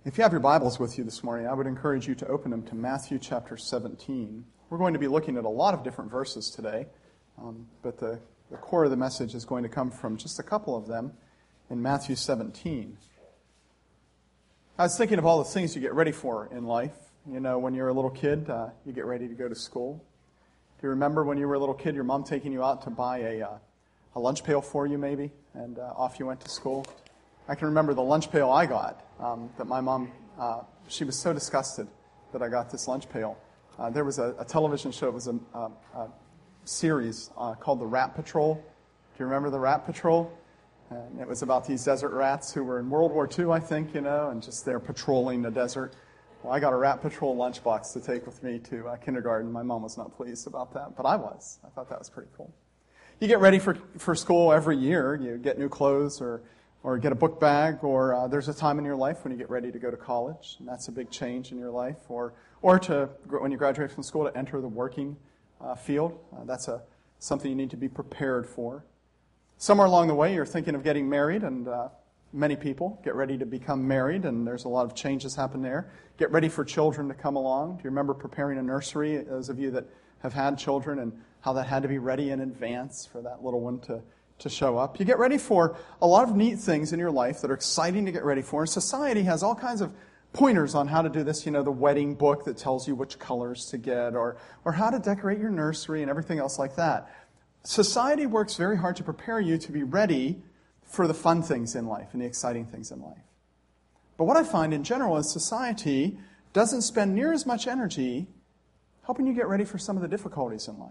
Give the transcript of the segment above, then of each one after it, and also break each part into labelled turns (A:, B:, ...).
A: If you have your Bibles with you this morning, I would encourage you to open them to Matthew chapter 17. We're going to be looking at a lot of different verses today, but the core of the message is going to come from just a couple of them in Matthew 17. I was thinking of all the things you get ready for in life. You know, when you're a little kid, you get ready to go to school. Do you remember when you were a little kid, your mom taking you out to buy a lunch pail for you maybe, and off you went to school? I can remember the lunch pail I got, that my mom, she was so disgusted that I got this lunch pail. There was a television show, it was a series called The Rat Patrol. Do you remember The Rat Patrol? And it was about these desert rats who were in World War II, I think, you know, and just they're patrolling the desert. Well, I got a Rat Patrol lunchbox to take with me to kindergarten. My mom was not pleased about that, but I was. I thought that was pretty cool. You get ready for school every year. You get new clothes or get a book bag, or there's a time in your life when you get ready to go to college, and that's a big change in your life, or to when you graduate from school to enter the working field. That's something you need to be prepared for. Somewhere along the way, you're thinking of getting married, and many people get ready to become married, and there's a lot of changes happen there. Get ready for children to come along. Do you remember preparing a nursery, those of you that have had children, and how that had to be ready in advance for that little one to show up? You get ready for a lot of neat things in your life that are exciting to get ready for. And society has all kinds of pointers on how to do this. You know, the wedding book that tells you which colors to get, or how to decorate your nursery and everything else like that. Society works very hard to prepare you to be ready for the fun things in life and the exciting things in life. But what I find in general is society doesn't spend near as much energy helping you get ready for some of the difficulties in life.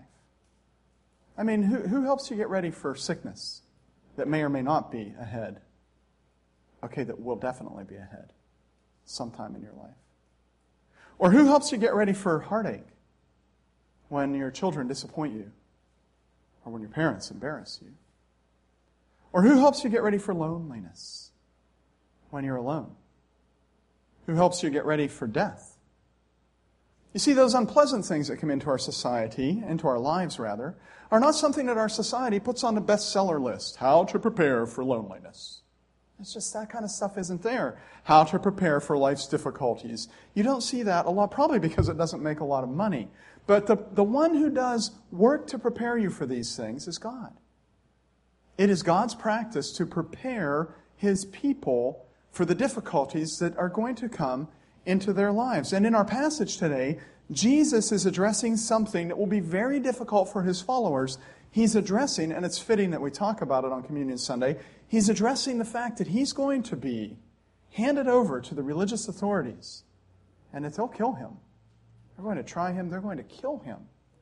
A: I mean, who helps you get ready for sickness that may or may not be ahead? Okay, that will definitely be ahead sometime in your life. Or who helps you get ready for heartache when your children disappoint you or when your parents embarrass you? Or who helps you get ready for loneliness when you're alone? Who helps you get ready for death? You see, those unpleasant things that come into our society, into our lives rather, are not something that our society puts on the bestseller list. How to prepare for loneliness. It's just that kind of stuff isn't there. How to prepare for life's difficulties. You don't see that a lot, probably because it doesn't make a lot of money. But the one who does work to prepare you for these things is God. It is God's practice to prepare His people for the difficulties that are going to come into their lives. And in our passage today, Jesus is addressing something that will be very difficult for His followers. He's addressing, and it's fitting that we talk about it on Communion Sunday, He's addressing the fact that He's going to be handed over to the religious authorities and that they'll kill Him. They're going to try Him. They're going to kill Him.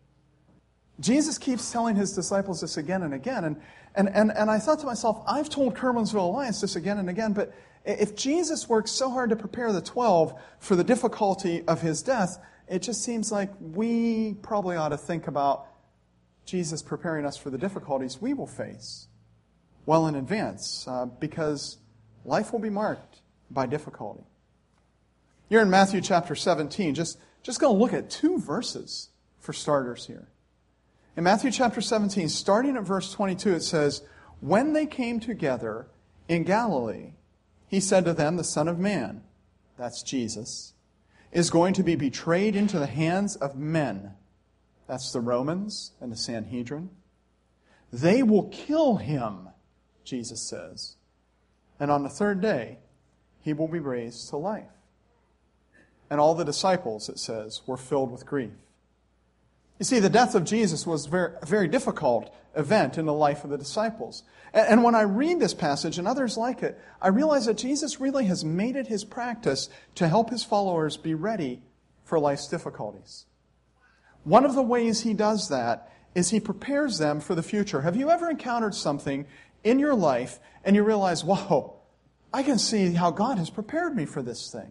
A: Jesus keeps telling His disciples this again and again. And I thought to myself, I've told Kerwinsville Alliance this again and again, but if Jesus works so hard to prepare the 12 for the difficulty of His death, it just seems like we probably ought to think about Jesus preparing us for the difficulties we will face well in advance, because life will be marked by difficulty. You're in Matthew chapter 17. Just going to look at 2 verses for starters here. In Matthew chapter 17, starting at verse 22, it says, "When they came together in Galilee, He said to them, the Son of Man," that's Jesus, "is going to be betrayed into the hands of men." That's the Romans and the Sanhedrin. "They will kill Him," Jesus says, "and on the 3rd day He will be raised to life." And all the disciples, it says, were filled with grief. You see, the death of Jesus was a very difficult event in the life of the disciples. And when I read this passage and others like it, I realize that Jesus really has made it His practice to help His followers be ready for life's difficulties. One of the ways He does that is He prepares them for the future. Have you ever encountered something in your life and you realize, whoa, I can see how God has prepared me for this thing?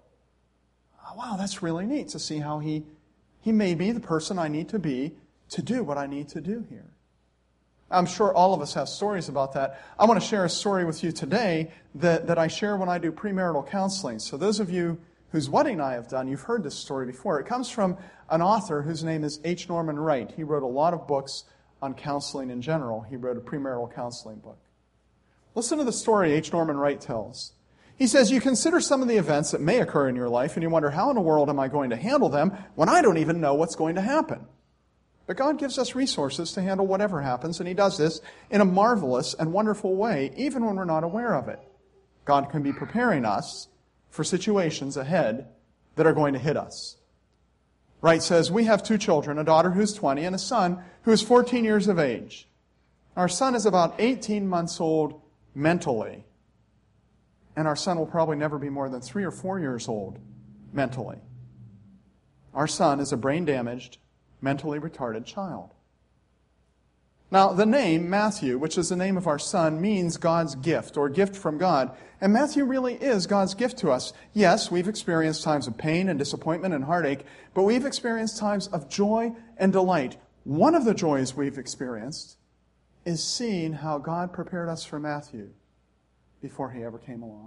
A: Wow, that's really neat to see how He made me the person I need to be to do what I need to do here. I'm sure all of us have stories about that. I want to share a story with you today that I share when I do premarital counseling. So those of you whose wedding I have done, you've heard this story before. It comes from an author whose name is H. Norman Wright. He wrote a lot of books on counseling in general. He wrote a premarital counseling book. Listen to the story H. Norman Wright tells. He says, you consider some of the events that may occur in your life, and you wonder, how in the world am I going to handle them when I don't even know what's going to happen? But God gives us resources to handle whatever happens, and He does this in a marvelous and wonderful way, even when we're not aware of it. God can be preparing us for situations ahead that are going to hit us. Wright says, we have 2 children, a daughter who's 20 and a son who is 14 years of age. Our son is about 18 months old mentally, and our son will probably never be more than 3 or 4 years old mentally. Our son is a brain-damaged, mentally retarded child. Now, the name Matthew, which is the name of our son, means God's gift, or gift from God. And Matthew really is God's gift to us. Yes, we've experienced times of pain and disappointment and heartache, but we've experienced times of joy and delight. One of the joys we've experienced is seeing how God prepared us for Matthew before he ever came along.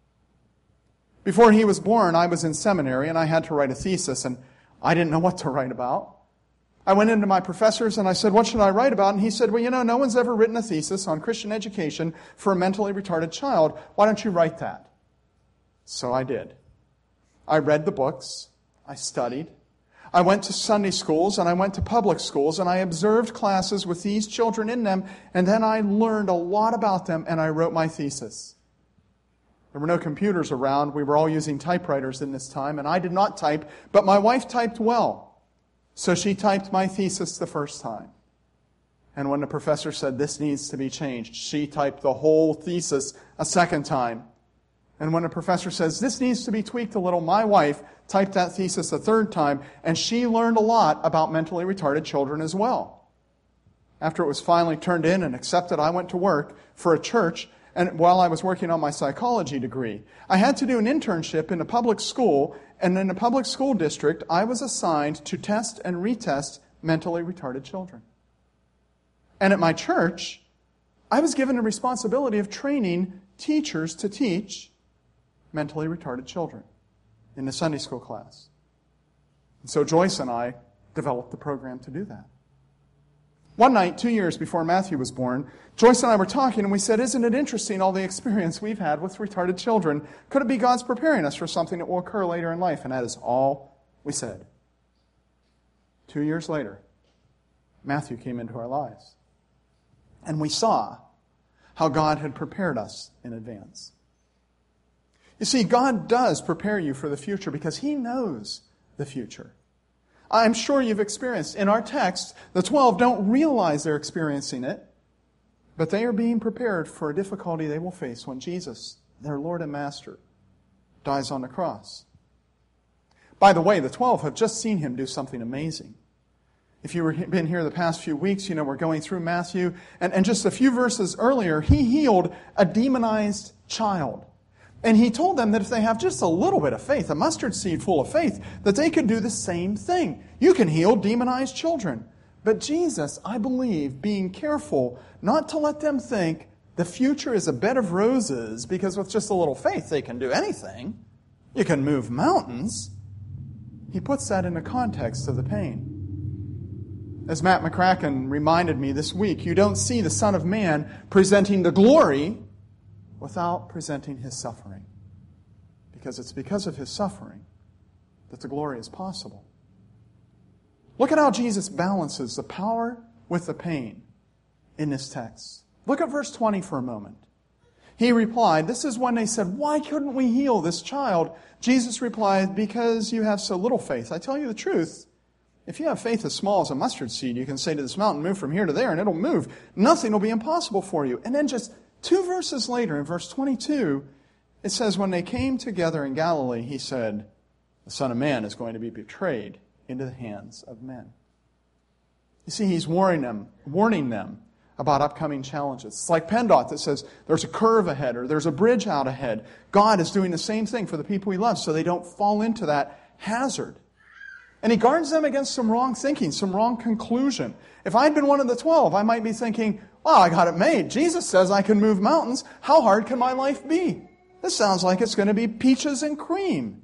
A: Before he was born, I was in seminary, and I had to write a thesis, and I didn't know what to write about. I went into my professors and I said, what should I write about? And he said, well, no one's ever written a thesis on Christian education for a mentally retarded child. Why don't you write that? So I did. I read the books. I studied. I went to Sunday schools and I went to public schools and I observed classes with these children in them, and then I learned a lot about them and I wrote my thesis. There were no computers around. We were all using typewriters in this time, and I did not type, but my wife typed well. So she typed my thesis the first time. And when the professor said, this needs to be changed, she typed the whole thesis a second time. And when the professor says, this needs to be tweaked a little, my wife typed that thesis a third time, and she learned a lot about mentally retarded children as well. After it was finally turned in and accepted, I went to work for a church, and while I was working on my psychology degree, I had to do an internship in a public school. And in a public school district, I was assigned to test and retest mentally retarded children. And at my church, I was given the responsibility of training teachers to teach mentally retarded children in the Sunday school class. And so Joyce and I developed the program to do that. One night, 2 years before Matthew was born, Joyce and I were talking, and we said, isn't it interesting all the experience we've had with retarded children? Could it be God's preparing us for something that will occur later in life? And that is all we said. 2 years later, Matthew came into our lives. And we saw how God had prepared us in advance. You see, God does prepare you for the future because He knows the future. I'm sure you've experienced. In our text, the 12 don't realize they're experiencing it, but they are being prepared for a difficulty they will face when Jesus, their Lord and Master, dies on the cross. By the way, the 12 have just seen Him do something amazing. If you've been here the past few weeks, we're going through Matthew, and just a few verses earlier, He healed a demonized child. And He told them that if they have just a little bit of faith, a mustard seed full of faith, that they could do the same thing. You can heal demonized children. But Jesus, I believe, being careful not to let them think the future is a bed of roses because with just a little faith they can do anything. You can move mountains. He puts that in the context of the pain. As Matt McCracken reminded me this week, you don't see the Son of Man presenting the glory without presenting His suffering. Because it's because of His suffering that the glory is possible. Look at how Jesus balances the power with the pain in this text. Look at verse 20 for a moment. He replied, this is when they said, why couldn't we heal this child? Jesus replied, because you have so little faith. I tell you the truth, if you have faith as small as a mustard seed, you can say to this mountain, move from here to there, and it'll move. Nothing will be impossible for you. And then just 2 verses later, in verse 22, it says, when they came together in Galilee, He said, the Son of Man is going to be betrayed into the hands of men. You see, He's warning them about upcoming challenges. It's like PennDOT that says there's a curve ahead or there's a bridge out ahead. God is doing the same thing for the people He loves so they don't fall into that hazard. And He guards them against some wrong thinking, some wrong conclusion. If I'd been one of the 12, I might be thinking, wow, I got it made. Jesus says I can move mountains. How hard can my life be? This sounds like it's going to be peaches and cream.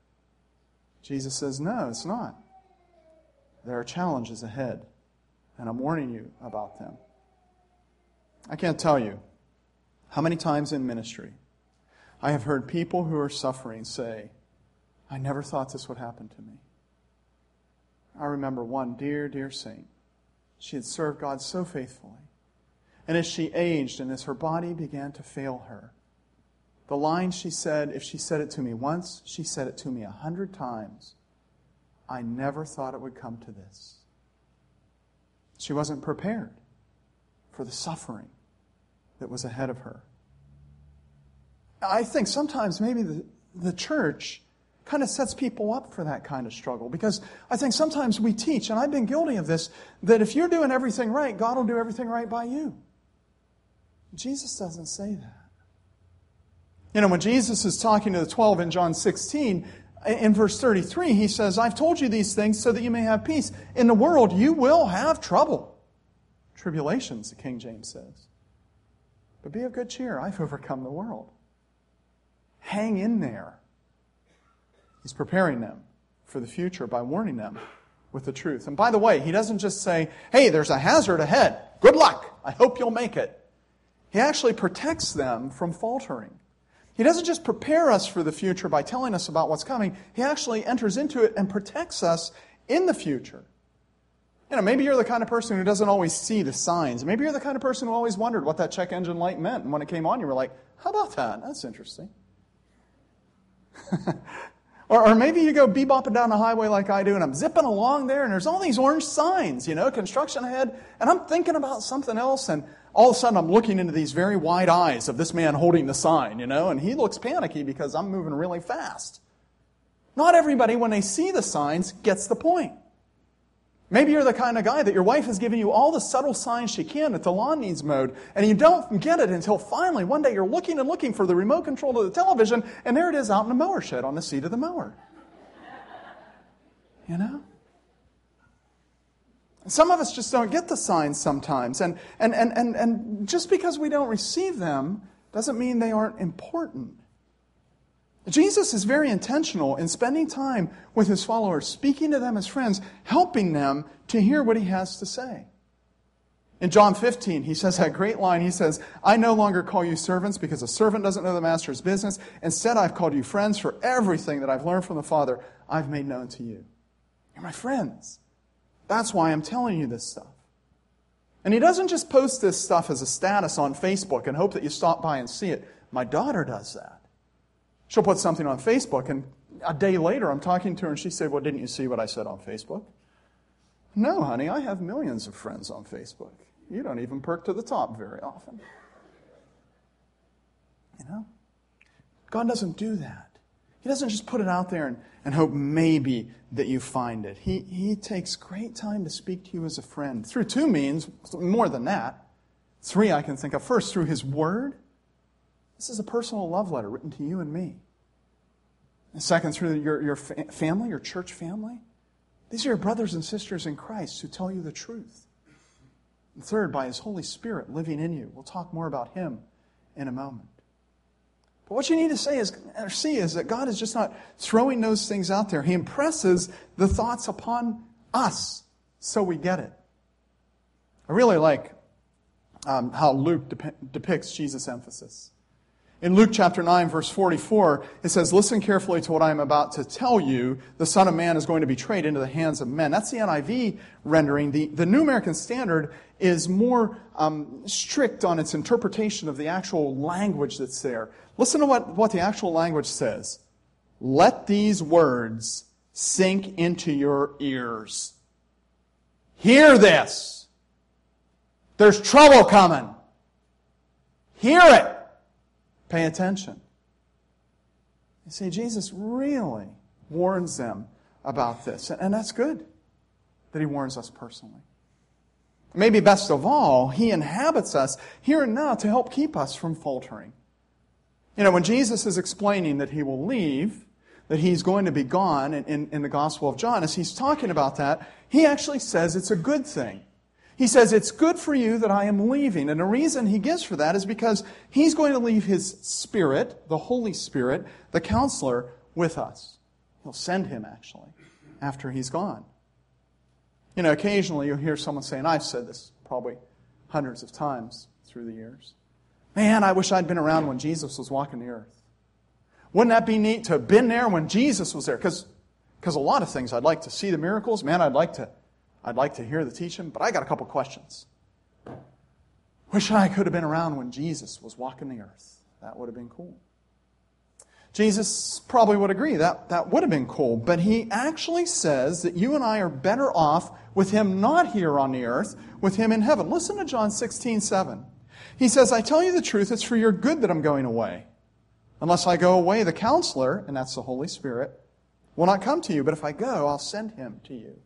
A: Jesus says, no, it's not. There are challenges ahead, and I'm warning you about them. I can't tell you how many times in ministry I have heard people who are suffering say, I never thought this would happen to me. I remember one dear, dear saint. She had served God so faithfully. And as she aged and as her body began to fail her, the line she said, if she said it to me once, she said it to me 100 times. I never thought it would come to this. She wasn't prepared for the suffering that was ahead of her. I think sometimes maybe the church kind of sets people up for that kind of struggle, because I think sometimes we teach, and I've been guilty of this, that if you're doing everything right, God will do everything right by you. Jesus doesn't say that. You know, when Jesus is talking to the 12 in John 16, in verse 33, he says, I've told you these things so that you may have peace. In the world, you will have trouble. Tribulations, the King James says. But be of good cheer. I've overcome the world. Hang in there. He's preparing them for the future by warning them with the truth. And by the way, he doesn't just say, hey, there's a hazard ahead. Good luck. I hope you'll make it. He actually protects them from faltering. He doesn't just prepare us for the future by telling us about what's coming. He actually enters into it and protects us in the future. You know, maybe you're the kind of person who doesn't always see the signs. Maybe you're the kind of person who always wondered what that check engine light meant. And when it came on, you were like, how about that? That's interesting. Or maybe you go bebopping down the highway like I do, and I'm zipping along there, and there's all these orange signs, construction ahead, and I'm thinking about something else, and all of a sudden I'm looking into these very wide eyes of this man holding the sign, and he looks panicky because I'm moving really fast. Not everybody, when they see the signs, gets the point. Maybe you're the kind of guy that your wife is giving you all the subtle signs she can that the lawn needs mowed, and you don't get it until finally one day you're looking and looking for the remote control of the television, and there it is out in the mower shed on the seat of the mower. Some of us just don't get the signs sometimes, and just because we don't receive them doesn't mean they aren't important. Jesus is very intentional in spending time with his followers, speaking to them as friends, helping them to hear what he has to say. In John 15, he says that great line. He says, I no longer call you servants because a servant doesn't know the master's business. Instead, I've called you friends, for everything that I've learned from the Father, I've made known to you. You're my friends. That's why I'm telling you this stuff. And he doesn't just post this stuff as a status on Facebook and hope that you stop by and see it. My daughter does that. She'll put something on Facebook, and a day later I'm talking to her, and she said, well, didn't you see what I said on Facebook? No, honey, I have millions of friends on Facebook. You don't even perk to the top very often. God doesn't do that. He doesn't just put it out there and hope maybe that you find it. He takes great time to speak to you as a friend through two means, more than that. Three I can think of. First, through his word. This is a personal love letter written to you and me. And second, through your family, your church family. These are your brothers and sisters in Christ who tell you the truth. And third, by his Holy Spirit living in you. We'll talk more about him in a moment. But what you need to see is that God is just not throwing those things out there. He impresses the thoughts upon us so we get it. I really like how Luke depicts Jesus' emphasis. In Luke chapter 9, verse 44, it says, listen carefully to what I am about to tell you. The Son of Man is going to be betrayed into the hands of men. That's the NIV rendering. The New American Standard is more strict on its interpretation of the actual language that's there. Listen to what the actual language says. Let these words sink into your ears. Hear this. There's trouble coming. Hear it. Pay attention. You see, Jesus really warns them about this. And that's good that he warns us personally. Maybe best of all, he inhabits us here and now to help keep us from faltering. When Jesus is explaining that he will leave, that he's going to be gone in the Gospel of John, as he's talking about that, he actually says it's a good thing. He says, it's good for you that I am leaving. And the reason he gives for that is because he's going to leave his Spirit, the Holy Spirit, the Counselor, with us. He'll send him, actually, after he's gone. Occasionally you'll hear someone say, and I've said this probably hundreds of times through the years, man, I wish I'd been around when Jesus was walking the earth. Wouldn't that be neat to have been there when Jesus was there? Because a lot of things, I'd like to see the miracles. Man, I'd like to hear the teaching. But I got a couple questions. Wish I could have been around when Jesus was walking the earth. That would have been cool. Jesus probably would agree that would have been cool. But he actually says that you and I are better off with him not here on the earth, with him in heaven. Listen to John 16:7. He says, I tell you the truth, it's for your good that I'm going away. Unless I go away, the Counselor, and that's the Holy Spirit, will not come to you. But if I go, I'll send him to you.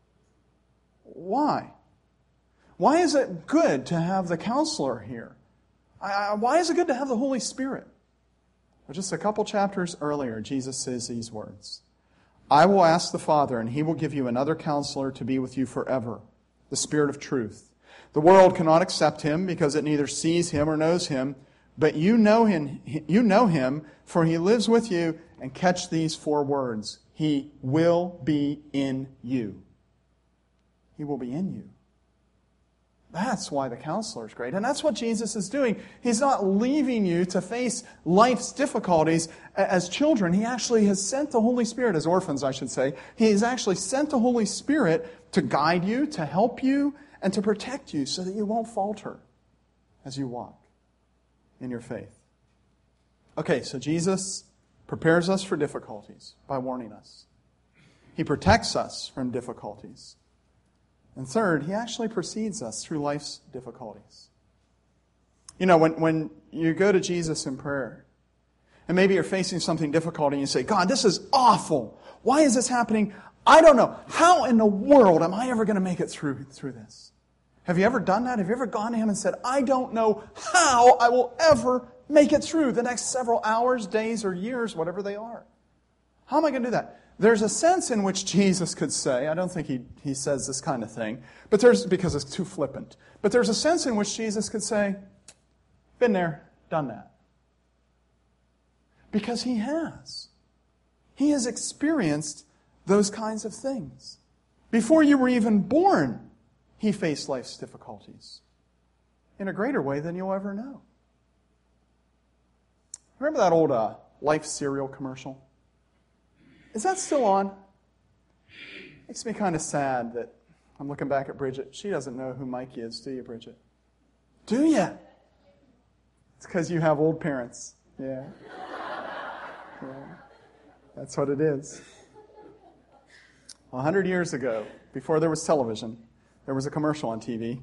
A: Why? Why is it good to have the Counselor here? Why is it good to have the Holy Spirit? Well, just a couple chapters earlier, Jesus says these words. I will ask the Father, and he will give you another Counselor to be with you forever, the Spirit of truth. The world cannot accept him because it neither sees him or knows him, but you know him, for he lives with you. And catch these 4 words. He will be in you. He will be in you. That's why the Counselor is great. And that's what Jesus is doing. He's not leaving you to face life's difficulties as children. He actually has sent the Holy Spirit, as orphans, I should say. He has actually sent the Holy Spirit to guide you, to help you, and to protect you so that you won't falter as you walk in your faith. Okay, so Jesus prepares us for difficulties by warning us. He protects us from difficulties. And third, he actually precedes us through life's difficulties. You know, when you go to Jesus in prayer, and maybe you're facing something difficult and you say, God, this is awful. Why is this happening? I don't know. How in the world am I ever going to make it through this? Have you ever done that? Have you ever gone to him and said, I don't know how I will ever make it through the next several hours, days, or years, whatever they are? How am I going to do that? There's a sense in which Jesus could say, I don't think he says this kind of thing, but because it's too flippant. But there's a sense in which Jesus could say, been there, done that. Because he has. He has experienced those kinds of things. Before you were even born, he faced life's difficulties in a greater way than you'll ever know. Remember that old Life cereal commercial? Is that still on? Makes me kind of sad that I'm looking back at Bridget. She doesn't know who Mikey is, do you, Bridget? Do you? It's because you have old parents. Yeah. That's what it is. 100 years ago, before there was television, there was a commercial on TV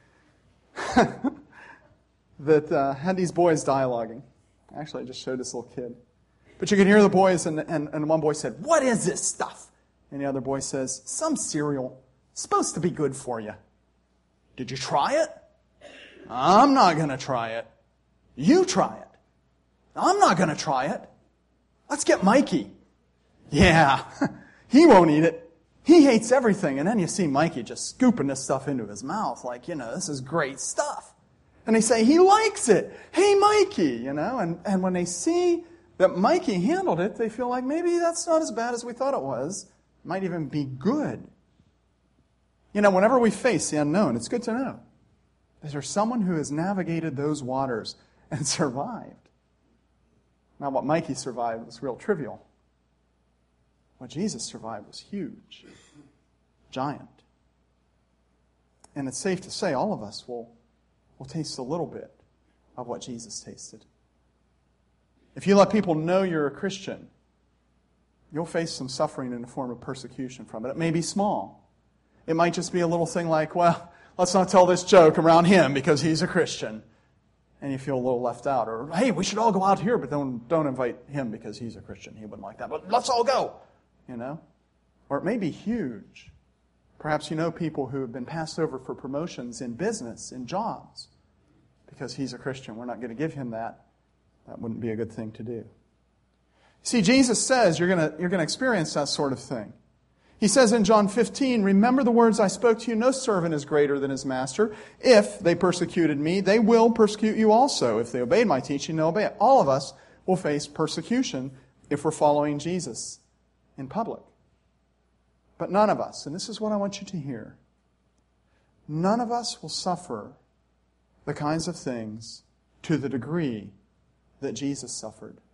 A: that had these boys dialoguing. Actually, I just showed this little kid. But you could hear the boys, and one boy said, what is this stuff? And the other boy says, some cereal. It's supposed to be good for you. Did you try it? I'm not going to try it. You try it. I'm not going to try it. Let's get Mikey. Yeah, he won't eat it. He hates everything. And then you see Mikey just scooping this stuff into his mouth like, this is great stuff. And they say, he likes it. Hey, Mikey, and when they see that Mikey handled it, they feel like maybe that's not as bad as we thought it was. It might even be good. Whenever we face the unknown, it's good to know that there's someone who has navigated those waters and survived. Now, what Mikey survived was real trivial. What Jesus survived was huge, giant. And it's safe to say all of us will taste a little bit of what Jesus tasted. If you let people know you're a Christian, you'll face some suffering in the form of persecution from it. It may be small. It might just be a little thing like, well, let's not tell this joke around him because he's a Christian. And you feel a little left out. Or, hey, we should all go out here, but don't invite him because he's a Christian. He wouldn't like that. But let's all go, Or it may be huge. Perhaps you know people who have been passed over for promotions in business, in jobs, because he's a Christian. We're not going to give him that. That wouldn't be a good thing to do. See, Jesus says you're going to experience that sort of thing. He says in John 15, remember the words I spoke to you, no servant is greater than his master. If they persecuted me, they will persecute you also. If they obeyed my teaching, they'll obey it. All of us will face persecution if we're following Jesus in public. But none of us, and this is what I want you to hear, none of us will suffer the kinds of things to the degree that Jesus suffered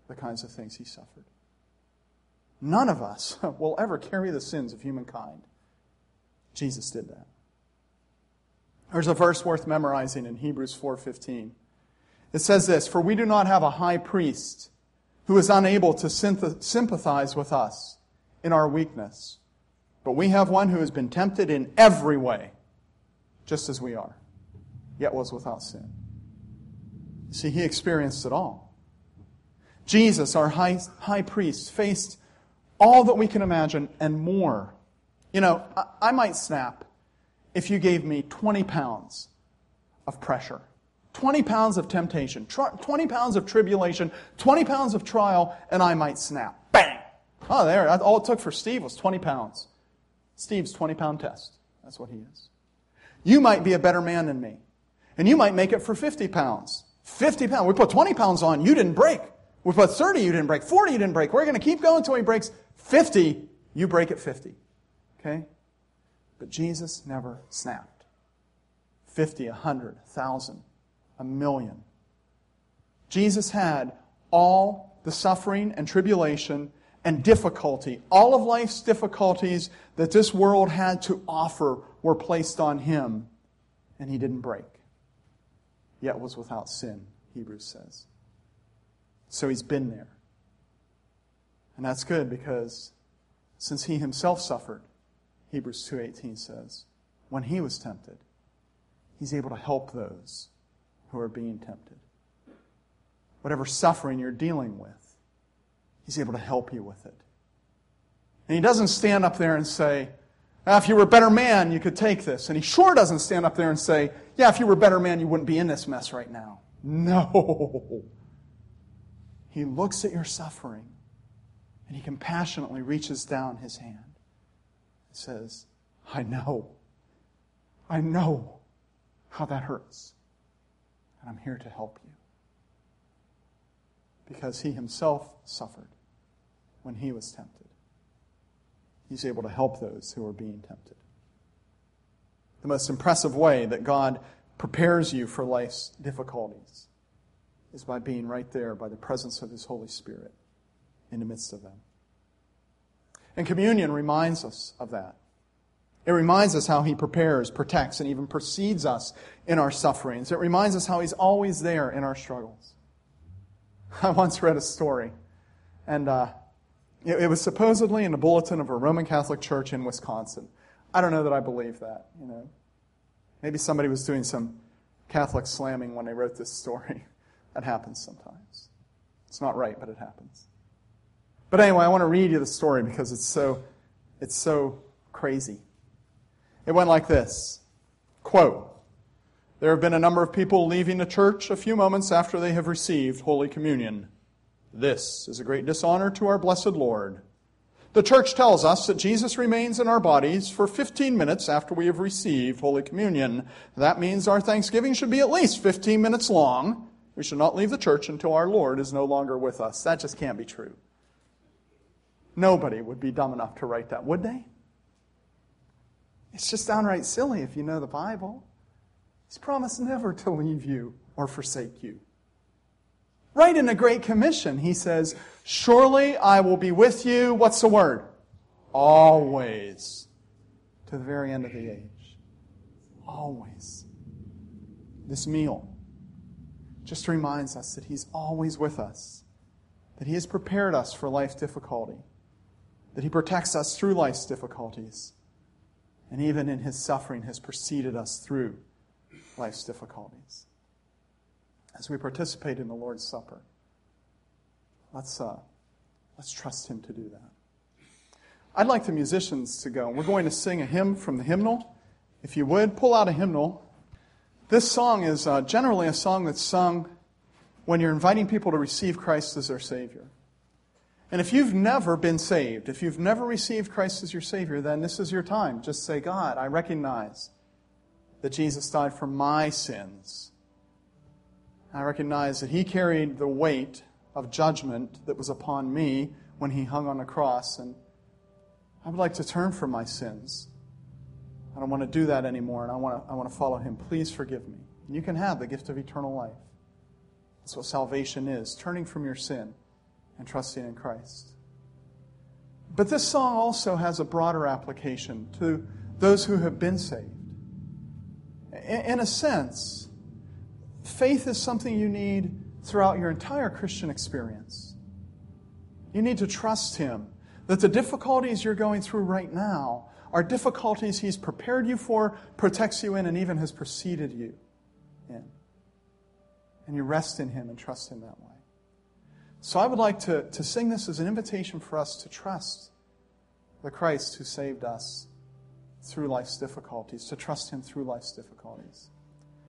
A: the kinds of things he suffered. None of us will ever carry the sins of humankind. Jesus did that. There's a verse worth memorizing in Hebrews 4:15. It says this, "For we do not have a high priest who is unable to sympathize with us in our weakness, but we have one who has been tempted in every way, just as we are, yet was without sin." See, he experienced it all. Jesus, our high priest, faced all that we can imagine and more. You know, I might snap if you gave me 20 pounds of pressure, 20 pounds of temptation, 20 pounds of tribulation, 20 pounds of trial, and I might snap. Bang! Oh, there. All it took for Steve was 20 pounds. Steve's 20-pound test. That's what he is. You might be a better man than me, and you might make it for 50 pounds. 50 pounds. We put 20 pounds on, you didn't break. We put 30, you didn't break. 40, you didn't break. We're going to keep going until he breaks 50. You break at 50. Okay? But Jesus never snapped. 50, 100, 1,000, 1,000,000. Jesus had all the suffering and tribulation and difficulty. All of life's difficulties that this world had to offer were placed on him, and he didn't break. Yet was without sin, Hebrews says. So he's been there. And that's good because since he himself suffered, Hebrews 2:18 says, when he was tempted, he's able to help those who are being tempted. Whatever suffering you're dealing with, he's able to help you with it. And he doesn't stand up there and say, if you were a better man, you could take this. And he sure doesn't stand up there and say, yeah, if you were a better man, you wouldn't be in this mess right now. No. He looks at your suffering and he compassionately reaches down his hand and says, I know how that hurts. And I'm here to help you. Because he himself suffered when he was tempted. He's able to help those who are being tempted. The most impressive way that God prepares you for life's difficulties is by being right there by the presence of his Holy Spirit in the midst of them. And communion reminds us of that. It reminds us how he prepares, protects, and even precedes us in our sufferings. It reminds us how he's always there in our struggles. I once read a story, and it was supposedly in a bulletin of a Roman Catholic church in Wisconsin. I don't know that I believe that. Maybe somebody was doing some Catholic slamming when they wrote this story. That happens sometimes. It's not right, but it happens. But anyway, I want to read you the story because it's so crazy. It went like this. Quote, "There have been a number of people leaving the church a few moments after they have received Holy Communion. This is a great dishonor to our blessed Lord. The church tells us that Jesus remains in our bodies for 15 minutes after we have received Holy Communion. That means our Thanksgiving should be at least 15 minutes long. We should not leave the church until our Lord is no longer with us." That just can't be true. Nobody would be dumb enough to write that, would they? It's just downright silly if you know the Bible. He's promised never to leave you or forsake you. Right in the Great Commission, he says, "Surely I will be with you," what's the word? Always. To the very end of the age. Always. This meal just reminds us that he's always with us, that he has prepared us for life's difficulty, that he protects us through life's difficulties, and even in his suffering has preceded us through life's difficulties. As we participate in the Lord's Supper, let's trust him to do that. I'd like the musicians to go. We're going to sing a hymn from the hymnal. If you would, pull out a hymnal. This song is generally a song that's sung when you're inviting people to receive Christ as their Savior. And if you've never been saved, if you've never received Christ as your Savior, then this is your time. Just say, God, I recognize that Jesus died for my sins. I recognize that he carried the weight of judgment that was upon me when he hung on the cross, and I would like to turn from my sins. I don't want to do that anymore, and I want to follow him. Please forgive me. And you can have the gift of eternal life. That's what salvation is, turning from your sin and trusting in Christ. But this song also has a broader application to those who have been saved. In a sense, faith is something you need throughout your entire Christian experience. You need to trust Him that the difficulties you're going through right now are difficulties He's prepared you for, protects you in, and even has preceded you in. And you rest in Him and trust Him that way. So I would like to sing this as an invitation for us to trust the Christ who saved us through life's difficulties, to trust Him through life's difficulties.